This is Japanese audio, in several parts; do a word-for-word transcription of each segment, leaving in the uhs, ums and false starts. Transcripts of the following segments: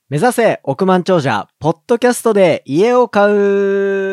目指せ億万長者ポッドキャストで家を買う。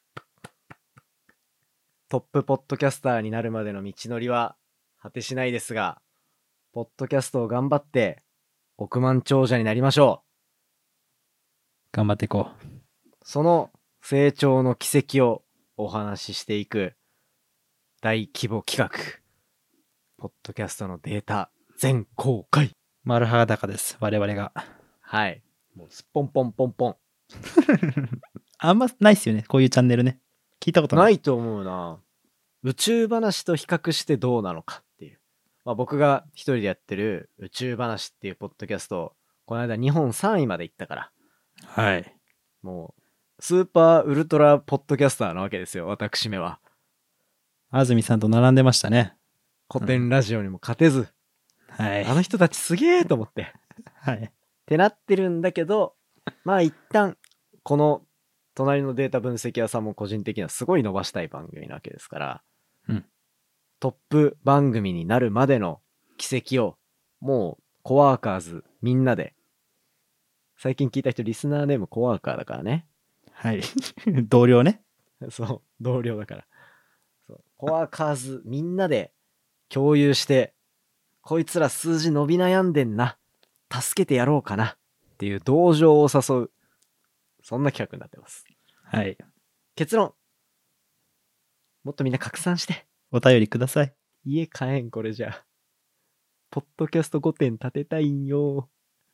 トップポッドキャスターになるまでの道のりは果てしないですが、ポッドキャストを頑張って億万長者になりましょう。頑張っていこう。 その成長の軌跡をお話ししていく大規模企画、ポッドキャストのデータ全公開。 丸裸です、我々が。 はい、もうすっぽんぽんぽんぽんあんまないっすよね、こういうチャンネルね。聞いたことない。 ないと思うな。宇宙話と比較してどうなのかっていう、まあ、僕が一人でやってる宇宙話っていうポッドキャスト、この間日本さんいまで行ったから、 はい、 もうスーパーウルトラポッドキャスターなわけですよ、私めは。 安住さんと並んでましたね。 古典ラジオにも勝てず、 うん、はい、 あの人たちすげえと思ってはいってなってるんだけど、まあ一旦この隣のデータ分析屋さんも個人的にはすごい伸ばしたい番組なわけですから、 うん、 トップ番組になるまでの軌跡をもうコワーカーズみんなで、最近聞いた人リスナーネームコワーカーだからね。 はい同僚ね。 そう同僚だから、そうコワーカーズみんなで共有して、こいつら数字伸び悩んでんな、助けてやろうかなっていう同情を誘う、そんな企画になってます。 はい。 結論、もっとみんな拡散してお便りください。 家買えん、これじゃポッドキャストごてん建てたいんよ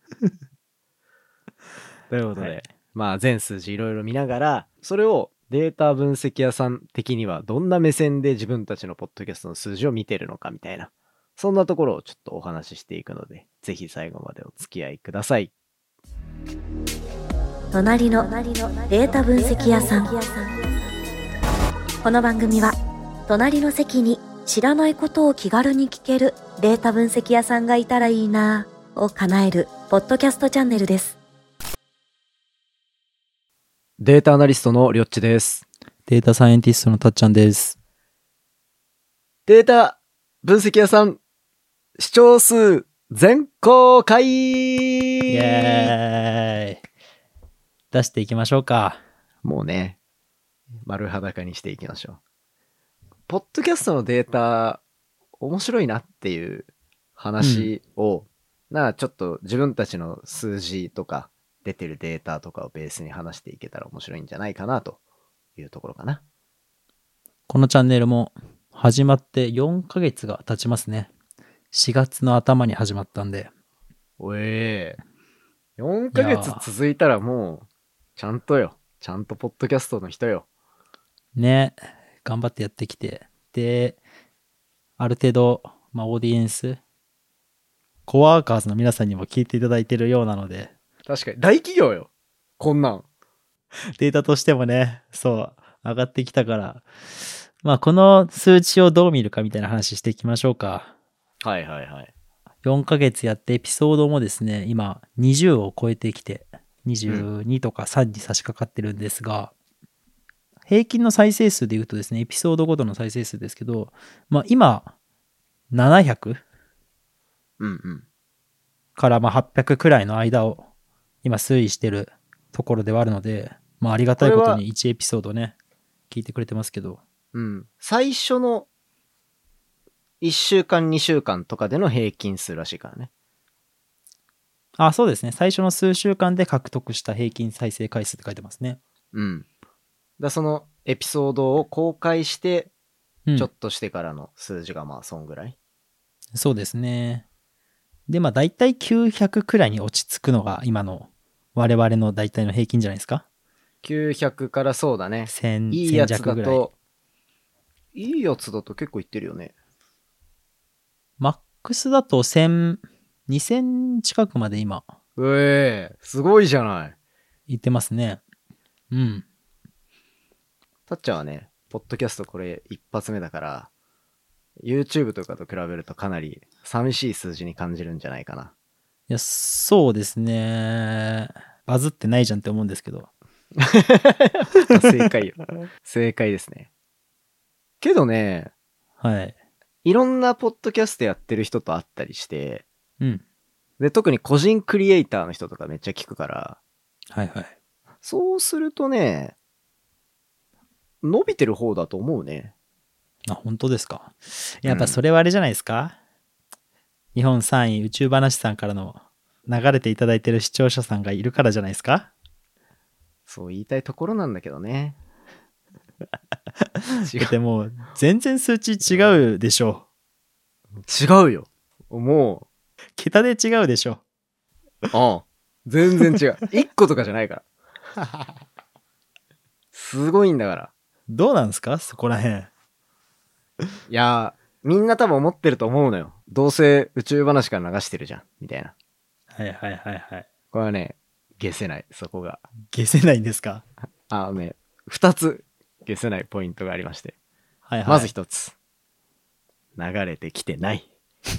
ということで、はい、まあ全数字いろいろ見ながら、それをデータ分析屋さん的にはどんな目線で自分たちのポッドキャストの数字を見てるのかみたいな、そんなところをちょっとお話ししていくので、ぜひ最後までお付き合いください。 隣のデータ分析屋さん。この番組は隣の席に知らないことを気軽に聞けるデータ分析屋さんがいたらいいなを叶えるポッドキャストチャンネルです。 データアナリストのりょっちです。 データサイエンティストのたっちゃんです。 データ分析屋さん視聴数全公開。 イエーイ。出していきましょうか。 もうね、丸裸にしていきましょう。ポッドキャストのデータ面白いなっていう話を、うん、なちょっと自分たちの数字とか出てるデータとかをベースに話していけたら面白いんじゃないかなというところかな。 このチャンネルも始まってよんかげつが経ちますね。しがつの頭に始まったんで。 おえー、よんかげつ続いたらもうちゃんとよ、ちゃんとポッドキャストの人よ。 ね、頑張ってやってきて、で、ある程度、まあ、オーディエンス、コワーカーズの皆さんにも聞いていただいてるようなので。 確かに大企業よ、こんなん。 データとしてもね、そう上がってきたから、まあこの数値をどう見るかみたいな話していきましょうか。 はいはいはい。 よんかげつやってエピソードもですね、今にじゅうを超えてきてにじゅうにとかさんに差し掛かってるんですが、うん、平均の再生数でいうとですね、エピソードごとの再生数ですけど、まあ今ななひゃく、 うんうん、 からまあはっぴゃくくらいの間を今推移してるところではあるので、まあありがたいことにいちエピソードね聞いてくれてますけど、 うん、最初のいっしゅうかんにしゅうかんとかでの平均数らしいからね。 あ、そうですね。最初の数週間で獲得した平均再生回数って書いてますね。 うん。だそのエピソードを公開してちょっとしてからの数字がまあそんぐらい、 うん、そうですね。でまあ大体きゅうひゃくくらいに落ち着くのが今の我々の大体の平均じゃないですか。 きゅうひゃくからそうだね。 せんいいやつだといいやつだと結構いってるよね。 マックスだとせん、にせん近くまで今。 うえー、すごいじゃない。 言ってますね。うん。 たっちゃんはね、ポッドキャストこれ一発目だから、YouTube とかと比べるとかなり寂しい数字に感じるんじゃないかな。 いや、そうですね。バズってないじゃんって思うんですけど。 正解よ。正解ですね。けどね、 はい。 いろんなポッドキャストやってる人と会ったりして、 うん。 で、特に個人クリエイターの人とかめっちゃ聞くから、 はいはい。 そうするとね、伸びてる方だと思うね。 あ、本当ですか。やっぱそれはあれじゃないですか、うん、日本さんい宇宙話さんからの流れていただいてる視聴者さんがいるからじゃないですか。 そう言いたいところなんだけどね。 違う。でも全然数値違うでしょ。 違うよ。もう桁で違うでしょ。 ああ、全然違う。いっことかじゃないから。すごいんだから。 どうなんですかそこらへん。 いやみんな多分思ってると思うのよ。どうせ宇宙話から流してるじゃんみたいな。 はいはいはいはい。 これはね、消せない。そこが消せないんですか。 あのね、ふたつ消せないポイントがありまして、 はいはい、 まずひとつ、流れてきてない。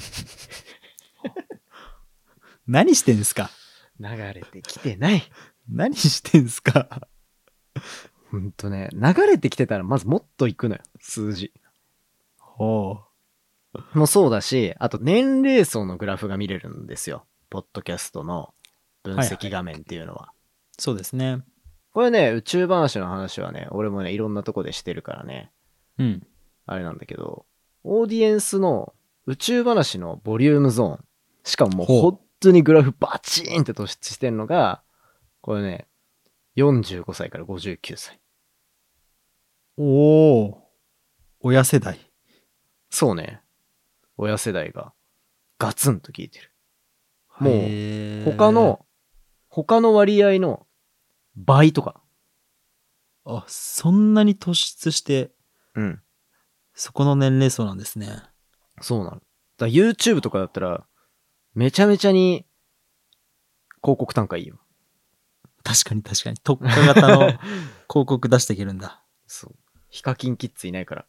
何してんすか。 流れてきてない。 何してんすか。 ほんとね、流れてきてたらまずもっといくのよ、数字。 ほうもうそうだし、あと年齢層のグラフが見れるんですよ、ポッドキャストの分析画面っていうのは、はいはい、 そうですね。 これね、宇宙話の話はね、俺もねいろんなとこでしてるからね、 うん、 あれなんだけど、オーディエンスの宇宙話のボリュームゾーン、しかももう本当にグラフバチーンって突出してんのが、これね、よんじゅうごさいからごじゅうきゅうさい。 おお、親世代。 そうね、親世代がガツンと聞いてる。もう他の他の割合の倍とか。 あ、そんなに突出して、 うん、 そこの年齢層なんですね。 そうなの。だから YouTube とかだったらめちゃめちゃに広告単価いいよ。 確かに確かに特化型の広告出していけるんだ。 そう。ヒカキンキッズいないから。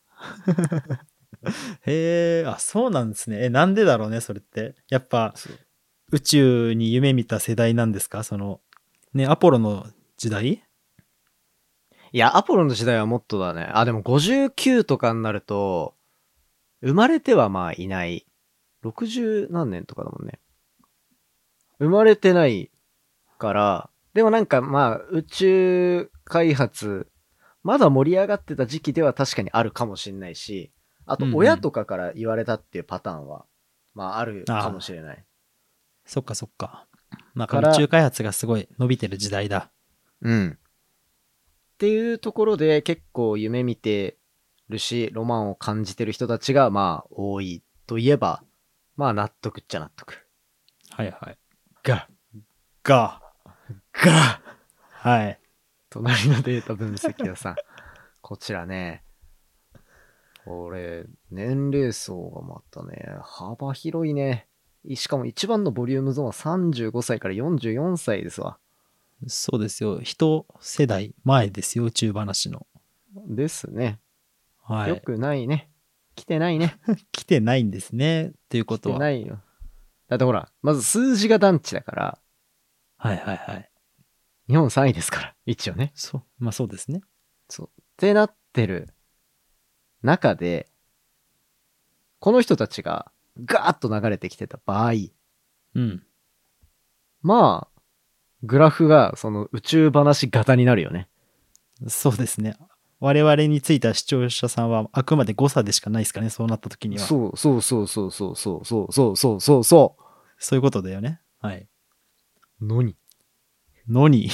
へえ、あ、そうなんですね。え、なんでだろうね、それって。やっぱ宇宙に夢見た世代なんですか、そのね、アポロの時代？ いや、アポロの時代はもっとだね。あ、でもごじゅうきゅうとかになると、生まれてはまあいない。ろくじゅう何年とかだもんね。生まれてないから、でもなんかまあ宇宙開発、まだ盛り上がってた時期では確かにあるかもしれないし、あと親とかから言われたっていうパターンは、まああるかもしれない。 そっかそっか。なんか宇宙開発がすごい伸びてる時代だ。 うん。っていうところで結構夢見てるし、ロマンを感じてる人たちがまあ多いといえば、まあ納得っちゃ納得。 はいはい。 が、 が、 が、 はい。 隣のデータ分析はさ、こちらね、これ、年齢層がまたね、幅広いね。しかも一番のボリュームゾーンはさんじゅうごさいからよんじゅうよんさいですわ。 そうですよ。一世代前ですよ、宇宙話の。 ですね。 はい。 よくないね。来てないね。 来てないんですね。ということは。 来てないよ。だってほら、まず数字が団地だから、 はいはいはい。 日本さんいですから、一応ね。 そう。まあそうですね。 そう。ってなってる中で、この人たちがガーッと流れてきてた場合、 うん。 まあ、グラフがその宇宙話型になるよね。 そうですね。我々についた視聴者さんはあくまで誤差でしかないですかね、そうなった時には。 そうそうそうそうそうそうそうそうそうそうそう。 そういうことだよね。はい。 のに。 のに。い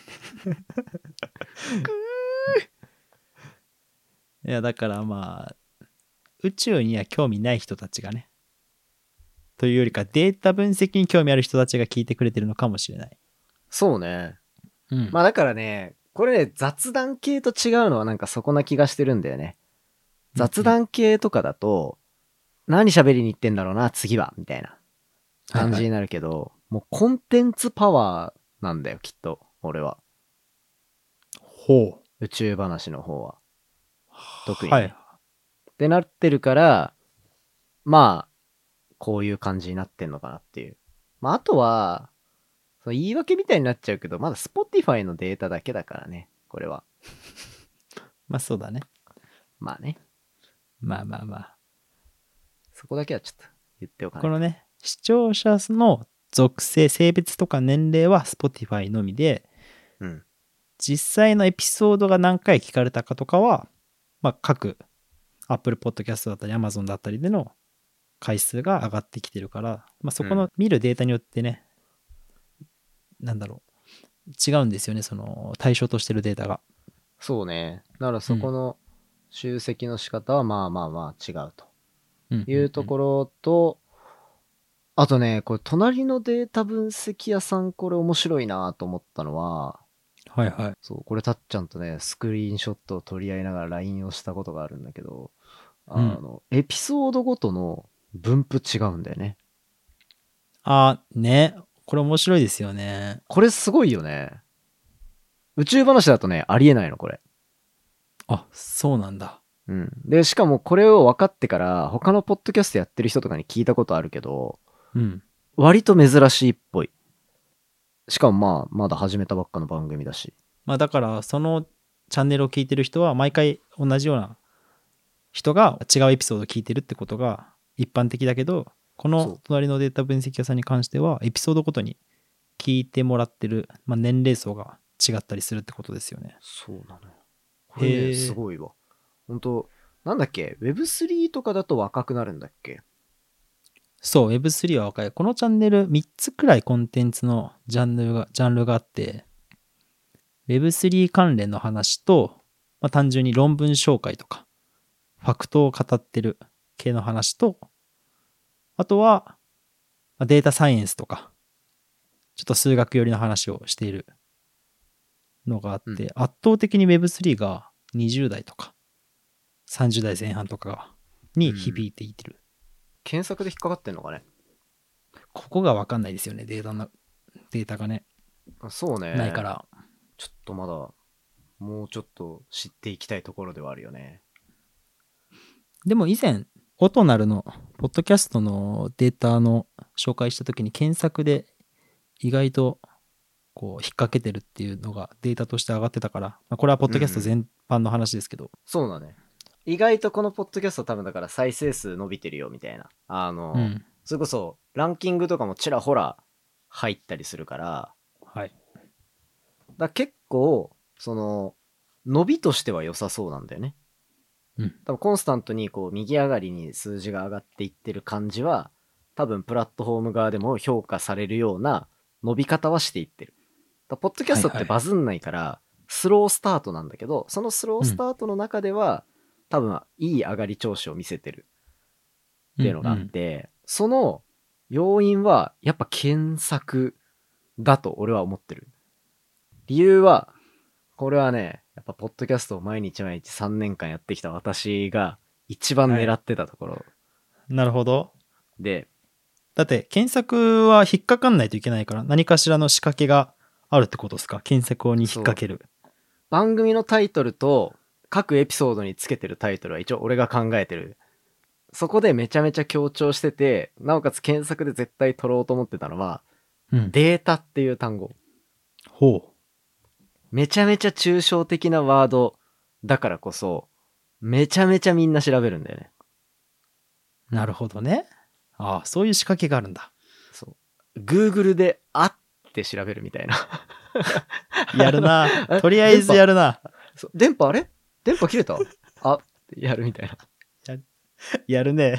や、だからまあ、宇宙には興味ない人たちがね、というよりかデータ分析に興味ある人たちが聞いてくれてるのかもしれない。 そうね。 うん。 まあだからね、これね、雑談系と違うのはなんかそこな気がしてるんだよね。雑談系とかだと、何喋りに行ってんだろうな、次は、みたいな感じになるけど、はいはい、もうコンテンツパワーなんだよ、きっと、俺は。 ほう。 宇宙話の方は。特に、ね。 はい。 ってなってるから、まあ、こういう感じになってんのかなっていう。まあ、あとは、その言い訳みたいになっちゃうけど、まだ Spotify のデータだけだからね、これは。 まあそうだね。 まあね。 まあまあまあ。 そこだけはちょっと言っておかない。 このね、視聴者の属性、性別とか年齢は Spotify のみで、 うん。 実際のエピソードが何回聞かれたかとかは、まあ、各 Apple Podcast だったり Amazon だったりでの回数が上がってきてるから、まあ、そこの見るデータによってね、なんだろう、違うんですよね、その対象としてるデータが。 そうね。だからそこの集積の仕方はまあまあまあ違うというところと、あとね、これ隣のデータ分析屋さん、これ面白いなと思ったのは、 はいはい。 そう、これたっちゃんとね、スクリーンショットを取り合いながら ライン をしたことがあるんだけど、あの、エピソードごとの分布違うんだよね。 あーね、これ面白いですよね。 これすごいよね。宇宙話だとね、ありえないの、これ。 あ、そうなんだ。 うん。で、しかもこれを分かってから、他のポッドキャストやってる人とかに聞いたことあるけど、 うん。 割と珍しいっぽい。しかもまあ、まだ始めたばっかの番組だし。 まあだからそのチャンネルを聞いてる人は毎回同じような人が違うエピソードを聞いてるってことが一般的だけど、この隣のデータ分析屋さんに関してはエピソードごとに聞いてもらってる、まあ、年齢層が違ったりするってことですよね。 そうなのよ。これね、 へーすごいわ。本当なんだっけ ?ウェブスリー とかだと若くなるんだっけ？ そう、ウェブスリー は若い。このチャンネルみっつくらいコンテンツのジャンルが、ジャンルがあって、ウェブスリー 関連の話と、まあ、単純に論文紹介とか、ファクトを語ってる系の話と、あとは、まあデータサイエンスとか、ちょっと数学寄りの話をしているのがあって、 うん圧倒的に ウェブスリー がにじゅう代とか、さんじゅう代前半とかに響いていってる。 検索で引っかかってんのかね？ ここがわかんないですよね、データの、データがね、 あそうね。 ないか。ら。 ちょっとまだ、もうちょっと知っていきたいところではあるよね。 でも以前、オトナルの、ポッドキャストのデータの紹介したときに検索で意外とこう引っ掛けてるっていうのがデータとして上がってたから、まあ、これはポッドキャスト全般の話ですけど、 そうだね。意外とこのポッドキャスト多分だから再生数伸びてるよみたいな。あの、 うん。 それこそランキングとかもちらほら入ったりするから、 はい。 だ結構、その、伸びとしては良さそうなんだよね。 うん。 多分コンスタントにこう右上がりに数字が上がっていってる感じは、多分プラットフォーム側でも評価されるような伸び方はしていってる。だポッドキャストってバズんないから、スロースタートなんだけど、そのスロースタートの中では、多分いい上がり調子を見せてるっていうのがあって、その要因はやっぱ検索だと俺は思ってる。理由は、これはね、やっぱポッドキャストを毎日毎日さんねんかんやってきた私が一番狙ってたところなるほど。 で、 だって検索は引っかかんないといけないから何かしらの仕掛けがあるってことですか？検索に引っ掛ける。 番組のタイトルと各エピソードにつけてるタイトルは一応俺が考えてる。そこでめちゃめちゃ強調してて、なおかつ検索で絶対取ろうと思ってたのは、 うん。 データっていう単語。 ほめちゃめちゃ抽象的なワードだからこそ、めちゃめちゃみんな調べるんだよね。 う。なるほどね。ああ、そういう仕掛けがあるんだ。 そう。Google であって調べるみたいな。 やるな。 えとりあえずやるな。 そう電波あれ電波切れたあってやるみたいな。 やるね。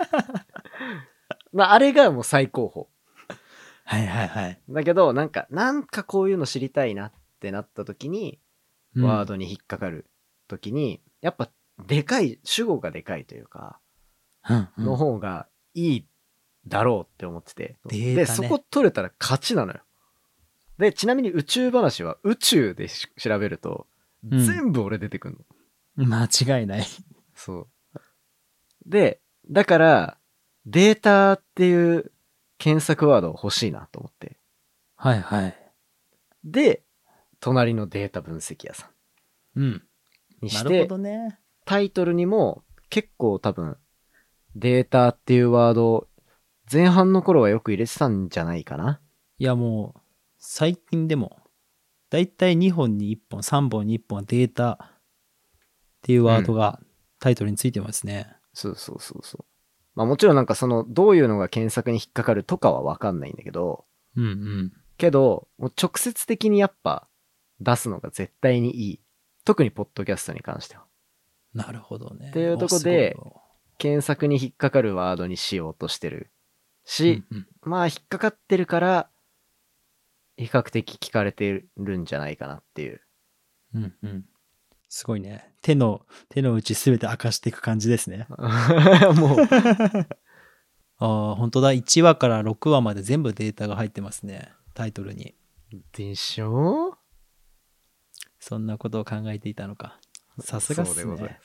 まあ、あれがもう最高峰。 はいはいはい。 だけど、なんか、なんかこういうの知りたいなってなった時に、 うんワードに引っかかる時に、やっぱ、でかい、主語がでかいというか、 うんうんの方がいいだろうって思ってて。 データねで、そこ取れたら勝ちなのよ。で、ちなみに宇宙話は宇宙でし調べると、 うん全部俺出てくんの。 間違いない。 そう。で、だから、データっていう検索ワード欲しいなと思って。 はいはい。 で、隣のデータ分析屋さんうん。 にしてなるほ、どね。 タイトルにも結構多分、データっていうワード、前半の頃はよく入れてたんじゃないかな。 いやもう、最近でも、だいたいにほんにいっぽん、さんぼんにいっぽんはデータっていうワードがタイトルについてますね。 そうそうそうそう。 まあもちろんなんかその、どういうのが検索に引っかかるとかはわかんないんだけど、 うんうん。 けど、もう直接的にやっぱ出すのが絶対にいい。特にポッドキャストに関しては。 なるほどね。 っていうとこで検索に引っかかるワードにしようとしてるし、 うんうん、 まあ引っかかってるから、比較的聞かれてるんじゃないかなっていう。 うんうん。すごいね。手の、手の内すべて明かしていく感じですね。 もう。 ああ、本当だ。いちわからろくわまで全部データが入ってますね。タイトルに。 でしょ？ そんなことを考えていたのか。さすがっすね。 そうでございます。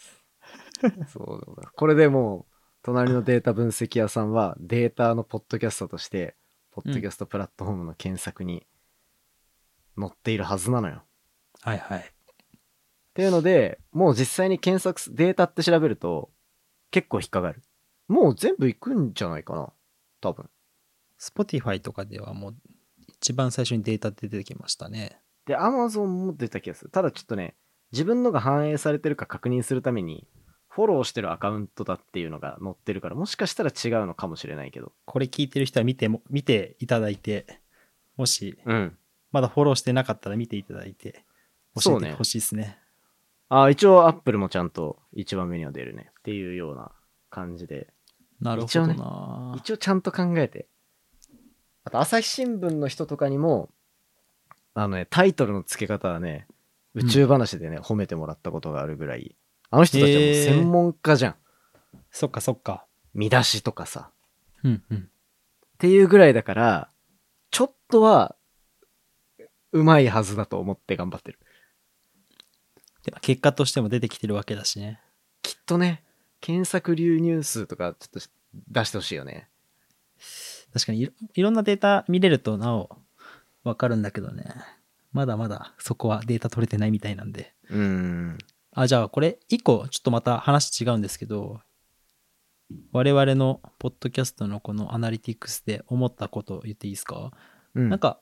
そうでございます。これでもう、隣のデータ分析屋さんは、データのポッドキャストとして、ポッドキャストプラットフォームの検索に載っているはずなのよ。 はいはい。 っていうので、もう実際に検索、データって調べると、結構引っかかる。もう全部いくんじゃないかな。多分。 Spotify とかではもう一番最初にデータって出てきましたね。 で、Amazon も出た気がする。ただちょっとね、自分のが反映されてるか確認するために、フォローしてるアカウントだっていうのが載ってるから、もしかしたら違うのかもしれないけど。 これ聞いてる人は見ても、見ていただいて、もし、 うん。 まだフォローしてなかったら見ていただいて、教えてほしいですね。 ああ、一応 Apple もちゃんと一番目には出るね。っていうような感じで。 なるほどな、 一応ね、一応ちゃんと考えて。あと、朝日新聞の人とかにも、あのね、タイトルの付け方はね、宇宙話でね、うん、褒めてもらったことがあるぐらい、あの人たちはもう専門家じゃん。 そっかそっか。 見出しとかさ。 うんうん。 っていうぐらいだから、ちょっとは、うまいはずだと思って頑張ってる。 でも結果としても出てきてるわけだしね。 きっとね、検索流入数とかちょっと出してほしいよね。 確かにい ろ, いろんなデータ見れるとなおわかるんだけどね。まだまだそこはデータ取れてないみたいなんで。 うーん。 あ、じゃあこれ一個ちょっとまた話違うんですけど、我々のポッドキャストのこのアナリティクスで思ったことを言っていいですか？うん、なんか、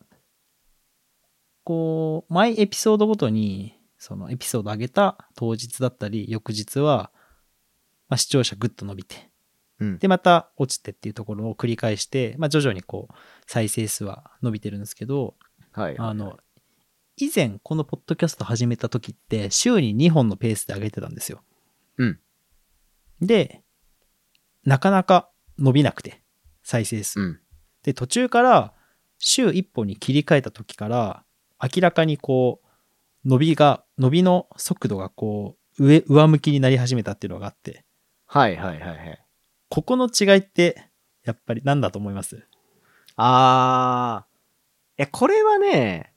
こう、毎エピソードごとに、そのエピソード上げた当日だったり、翌日は、まあ、視聴者グッと伸びて、うん、で、また落ちてっていうところを繰り返して、まあ、徐々にこう、再生数は伸びてるんですけど、 はいはいはい、 あの、以前このポッドキャスト始めた時って、週ににほんのペースで上げてたんですよ。 うん。 で、なかなか伸びなくて、再生数。うん、で、途中から週いっぽんに切り替えた時から、明らかにこう、伸びが、伸びの速度がこう、上、上向きになり始めたっていうのがあって。 はいはいはいはい。 ここの違いって、やっぱり何だと思います？ あー。え、これはね、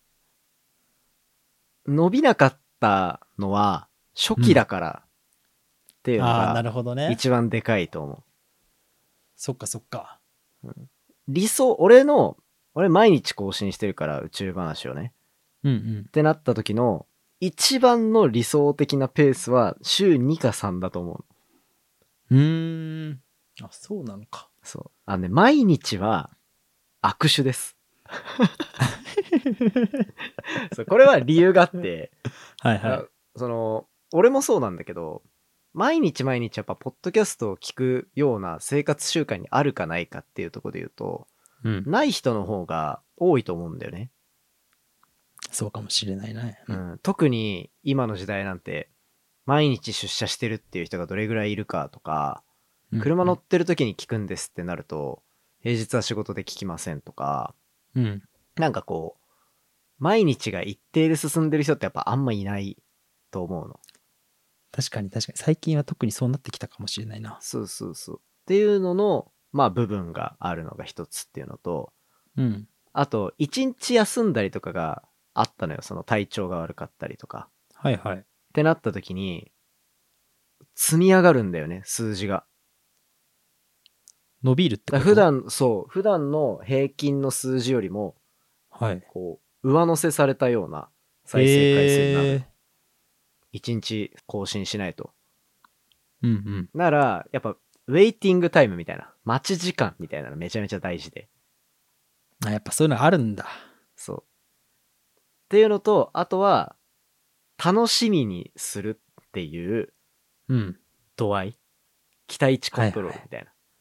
伸びなかったのは、初期だからっていうのが、 うん、あ、なるほどね。 一番でかいと思う。 そっかそっか。 うん、理想、俺の、俺毎日更新してるから宇宙話をね。 うんうん。 ってなった時の、一番の理想的なペースは週にかさんだと思う。うーん。あ、そうなのか。 そう。あのね、毎日は握手です。そうこれは理由があって、 はいはい。 その、俺もそうなんだけど、毎日毎日やっぱポッドキャストを聞くような生活習慣にあるかないかっていうところで言うと、うん、ない人の方が多いと思うんだよね。 そうかもしれないね、 うん。特に今の時代なんて、毎日出社してるっていう人がどれぐらいいるかとか、車乗ってる時に聞くんですってなると、平日は仕事で聞きませんとか、 うん、 なんかこう、毎日が一定で進んでる人ってやっぱあんまいないと思うの。 確かに確かに。最近は特にそうなってきたかもしれないな。 そうそうそう。っていうのの、まあ部分があるのが一つっていうのと、 うん。 あと、一日休んだりとかがあったのよ。その体調が悪かったりとか。 はいはい。 ってなった時に、積み上がるんだよね、数字が。 伸びるってこと？ 普段、そう、普段の平均の数字よりも、 はい。 こう、上乗せされたような再生回数になる。えー、一日更新しないと。 うんうん。 なら、やっぱ、ウェイティングタイムみたいな、待ち時間みたいなのめちゃめちゃ大事で。 あ、やっぱそういうのあるんだ。 そう。っていうのと、あとは、楽しみにするっていう、 うん。 度合い。期待値コントロールみたいな。はいはい、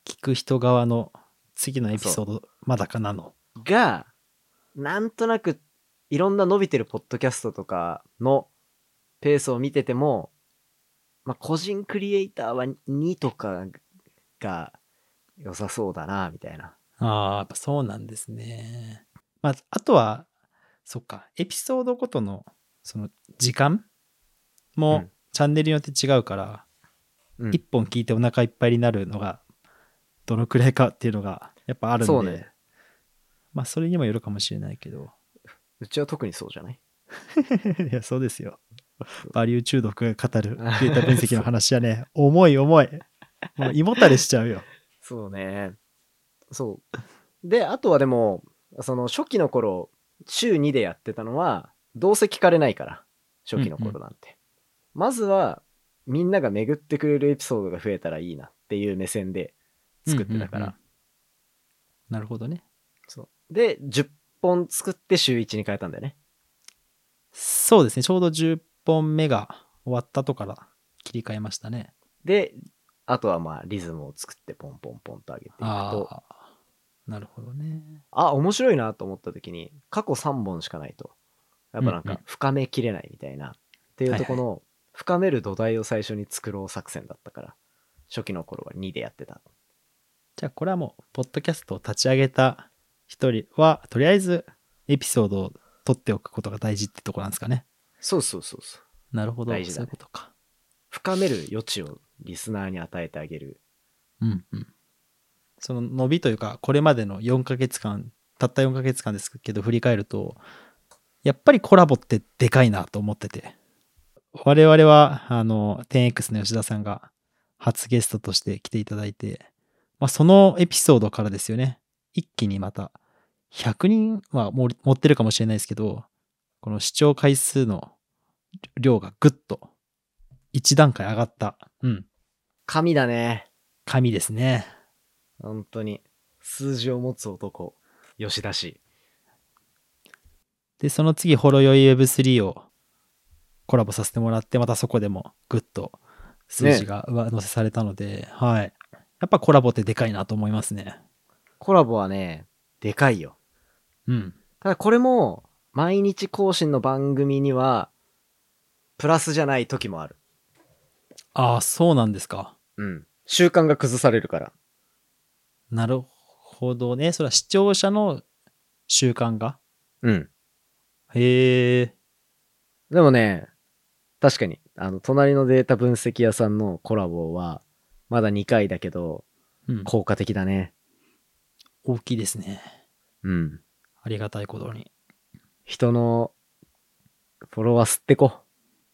聞く人側の次のエピソードまだかなの。 が、なんとなくいろんな伸びてるポッドキャストとかのペースを見てても、まあ、個人クリエイターはにとかが良さそうだなみたいな。 ああ、やっぱそうなんですね。まあ、あとは、そっか、エピソードごとの、その、時間も、 うんチャンネルによって違うから、 うん一本聞いてお腹いっぱいになるのが、どのくらいかっていうのが、やっぱあるんで、 そうね。 まあ、それにもよるかもしれないけど。 うちは特にそうじゃない？ いや、そうですよ。バリュー中毒が語るデータ分析の話はね、重い重い。もう胃もたれしちゃうよ。 そうね。そう。で、あとはでも、その初期の頃、週にでやってたのは、どうせ聞かれないから、初期の頃なんて。まずは、みんなが巡ってくれるエピソードが増えたらいいなっていう目線で作ってたから。 うんうんうんなるほどね。 そう。で、じゅっぽん作って週いちに変えたんだよね。 そうですね。ちょうどじゅっぽんめが終わったとから切り替えましたね。 で、あとはまあリズムを作ってポンポンポンと上げていくと、 ああ、なるほどね。 あ、面白いなと思った時に、過去さんぼんしかないと、やっぱなんうんうんか深めきれないみたいな、っていうところの、深める土台を最初に作ろう作戦だったから、初期の頃はにでやってた。 じゃあこれはもう、ポッドキャストを立ち上げた一人は、とりあえずエピソードを取っておくことが大事ってとこなんですかね。 そうそうそうそう。 なるほど。 大事だねそういうことか。 深める余地をリスナーに与えてあげる。 うんうん。その伸びというか、これまでのよんかげつかん、たったよんかげつかんですけど、振り返ると、やっぱりコラボってでかいなと思ってて。我々は、あの、テンエックス の吉田さんが初ゲストとして来ていただいて、まあ、そのエピソードからですよね。一気にまた、ひゃくにんはもう持ってるかもしれないですけど、この視聴回数の量がぐっと一段階上がった、うん、 神だね。 神ですね。 本当に。数字を持つ男、吉田氏。 で、その次、ほろよい ウェブスリー をコラボさせてもらって、またそこでもぐっと数字が上乗せされたので、はい。やっぱコラボってでかいなと思いますね。 コラボはね、でかいよ。 うん。 ただこれも、毎日更新の番組には、プラスじゃない時もある。 ああ、そうなんですか。 うん。習慣が崩されるから。 なるほどね。それは視聴者の習慣が。 うん。 へえ。 でもね、確かに、あの、隣のデータ分析屋さんのコラボは、まだにかいだけど、 うん。 効果的だね。 大きいですね。 うん。 ありがたいことに。 人の、フォロワー吸ってこ。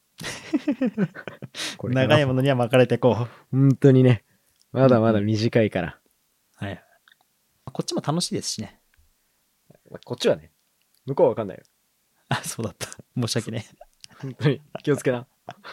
これから長いものには巻かれてこう。 本当にね、まだまだ短いから。 はい。こっちも楽しいですしね。 こっちはね、向こうはわかんないよ。 あ、そうだった。申し訳ね。 本当に。気をつけな。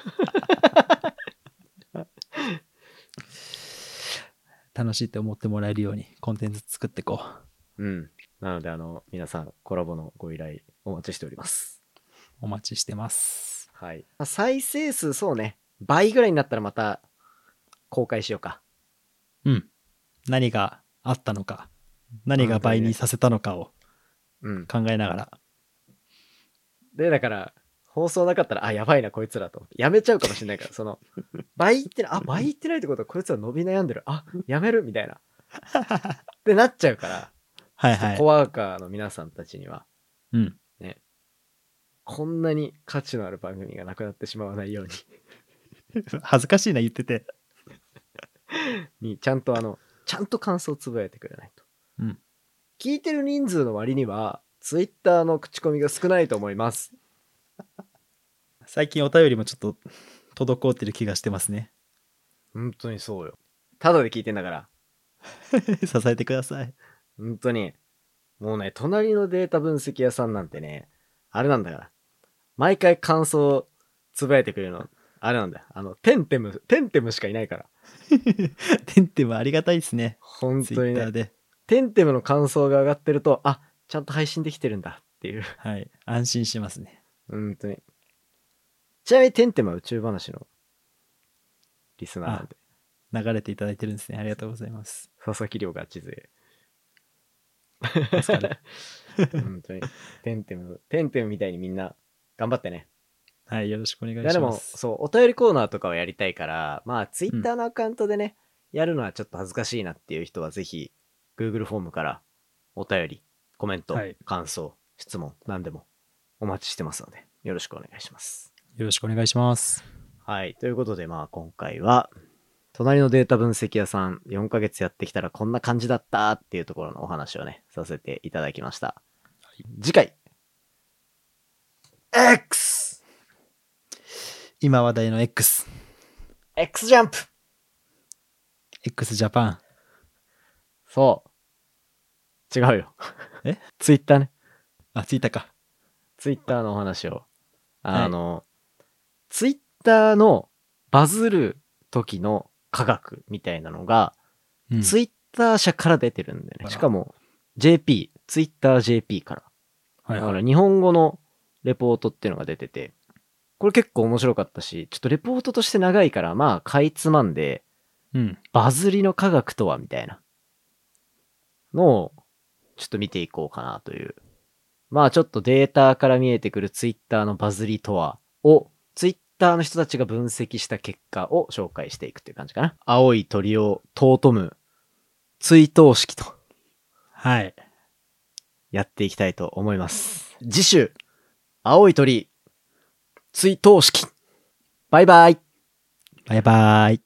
楽しいって思ってもらえるようにコンテンツ作っていこう。 うん。なので、あの、皆さん、コラボのご依頼お待ちしております。 お待ちしてます。 はい。再生数、そうね。倍ぐらいになったらまた、公開しようか。 うん。何があったのか、何が倍にさせたのかをうん。 考えながら。 で、だから、放送なかったら、あ、やばいな、こいつらと思って。やめちゃうかもしれないから、その、倍いってない、あ、倍いってないってことは、こいつら伸び悩んでる。あ、やめるみたいな。ってなっちゃうから、 はいはいコ。ワーカーの皆さんたちには、 うん。 こんなに価値のある番組がなくなってしまわないように、 恥ずかしいな言ってて。 に、ちゃんとあの、ちゃんと感想をつぶやいてくれないと。 うん。 聞いてる人数の割には、ツイッターの口コミが少ないと思います。 最近お便りもちょっと滞ってる気がしてますね。 本当にそうよ。ただで聞いてんだから。 支えてください。 本当に。もうね、隣のデータ分析屋さんなんてね、あれなんだから。毎回感想つぶやいてくれるの、あれなんだよ。あの、テンテム、テンテムしかいないから。 テンテムありがたいですね。 本当にね。 ツイッターで。 テンテムの感想が上がってると、あ、ちゃんと配信できてるんだっていう。 はい。安心しますね。 本当に。ちなみにテンテムは宇宙話のリスナーなんで。 流れていただいてるんですね。ありがとうございます。 佐々木亮ガチ勢。 助かる。 本当に。テンテム、テンテムみたいにみんな頑張ってね。 はい、よろしくお願いします。 いやでも、そう、お便りコーナーとかをやりたいから、まあ、ツイッターのアカウントでね、うん、やるのはちょっと恥ずかしいなっていう人は、ぜひ、Google フォームからお便り、コメント、はい、感想、質問、何でもお待ちしてますので、よろしくお願いします。 よろしくお願いします。 はい、ということで、まあ、今回は、隣のデータ分析屋さん、よんかげつやってきたらこんな感じだったっていうところのお話をね、させていただきました。はい、次回、X！ 今話題の X。 X ジャンプ X ジャパン。 そう。違うよ。 えツイッターね。 あ、ツイッターか。 ツイッターのお話を。あの、はい、ツイッターのバズる時の科学みたいなのが、うん、ツイッター社から出てるんでね。しかも ジェーピー、ツイッター ジェーピー から。はいはい、だから日本語のレポートっていうのが出てて、これ結構面白かったし、ちょっとレポートとして長いから、まあ、かいつまんで、うん、バズりの科学とはみたいなのを、ちょっと見ていこうかなという。まあ、ちょっとデータから見えてくるツイッターのバズりとはを、ツイッターの人たちが分析した結果を紹介していくっていう感じかな。青い鳥を尊む追悼式と。 はい。 やっていきたいと思います。次週、青い鳥、追悼式。バイバイ。 バイバイ。